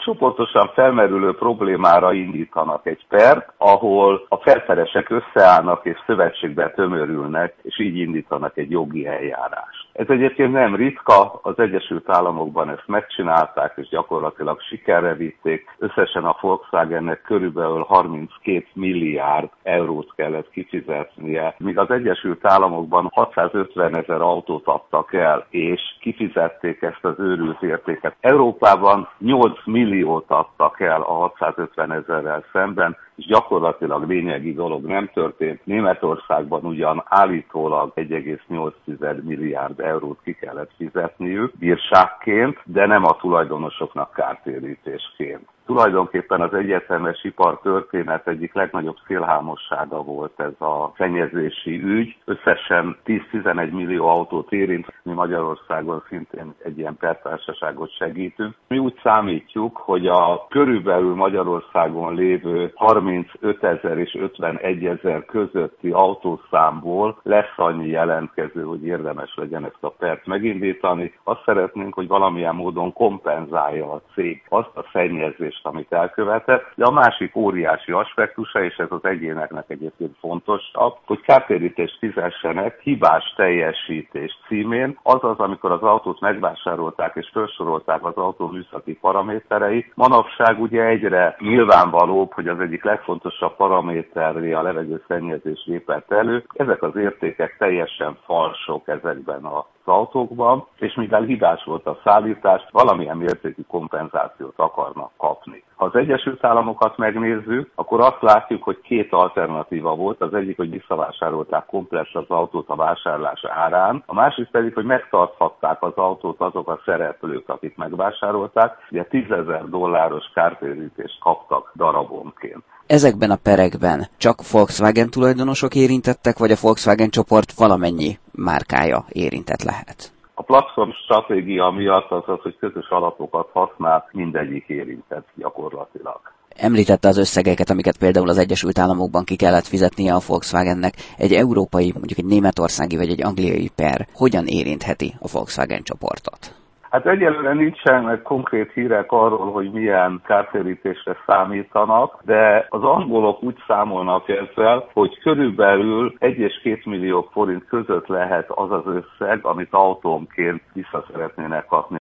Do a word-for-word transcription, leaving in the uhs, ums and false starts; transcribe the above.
csoportosan felmerülő problémára indítanak egy pert, ahol a felperesek összeállnak és szövetségbe tömörülnek, és így indítanak egy jogi eljárást. Ez egyébként nem ritka, az Egyesült Államokban ezt megcsinálták, és gyakorlatilag sikerre vitték. Összesen a Volkswagennek körülbelül harminckét milliárd eurót kellett kifizetnie, míg az Egyesült Államokban hatszázötven ezer autót adtak el, és kifizették ezt az őrült értéket. Európában nyolc milliót adtak el a hatszázötven ezerrel szemben, és gyakorlatilag lényegi dolog nem történt. Németországban ugyan állítólag egy egész nyolc milliárd eurót ki kellett fizetniük bírságként, de nem a tulajdonosoknak kártérítésként. Tulajdonképpen az egyetemes ipar történet egyik legnagyobb szélhámossága volt ez a szennyezési ügy. Összesen tíz-tizenegy millió autót érint, mi Magyarországon szintén egy ilyen pertársaságot segítünk. Mi úgy számítjuk, hogy a körülbelül Magyarországon lévő harmincöt ezer és ötvenegy ezer közötti autószámból lesz annyi jelentkező, hogy érdemes legyen ezt a pert megindítani. Azt szeretnénk, hogy valamilyen módon kompenzálja a cég azt a szennyezést, amit elkövetett. De a másik óriási aspektusa, és ez az egyéneknek egyébként fontosabb, hogy kártérítést fizessenek hibás teljesítés címén, azaz, amikor az autót megvásárolták és felsorolták az autó műszaki paramétereit. Manapság ugye egyre nyilvánvalóbb, hogy az egyik legfontosabb paraméterré a levegőszennyezés lépett elő. Ezek az értékek teljesen falsok ezekben a az autókban, és mivel hibás volt a szállítás, valamilyen mértékű kompenzációt akarnak kapni. Ha az Egyesült Államokat megnézzük, akkor azt látjuk, hogy két alternatíva volt. Az egyik, hogy visszavásárolták komplett az autót a vásárlás árán, a másik pedig, hogy megtarthatták az autót azok a szereplők, akik megvásárolták, ugye tízezer dolláros kártérítést kaptak darabonként. Ezekben a perekben csak Volkswagen tulajdonosok érintettek, vagy a Volkswagen csoport valamennyi márkája érintett lehet? A platform stratégia miatt az az, hogy közös alapokat használ, mindegyik érintett gyakorlatilag. Említette az összegeket, amiket például az Egyesült Államokban ki kellett fizetnie a Volkswagennek. Egy európai, mondjuk egy németországi vagy egy angliai per hogyan érintheti a Volkswagen csoportot? Hát egyelőre nincsenek konkrét hírek arról, hogy milyen kártérítésre számítanak, de az angolok úgy számolnak ezzel, hogy körülbelül egy és két millió forint között lehet az az összeg, amit autónként vissza szeretnének kapni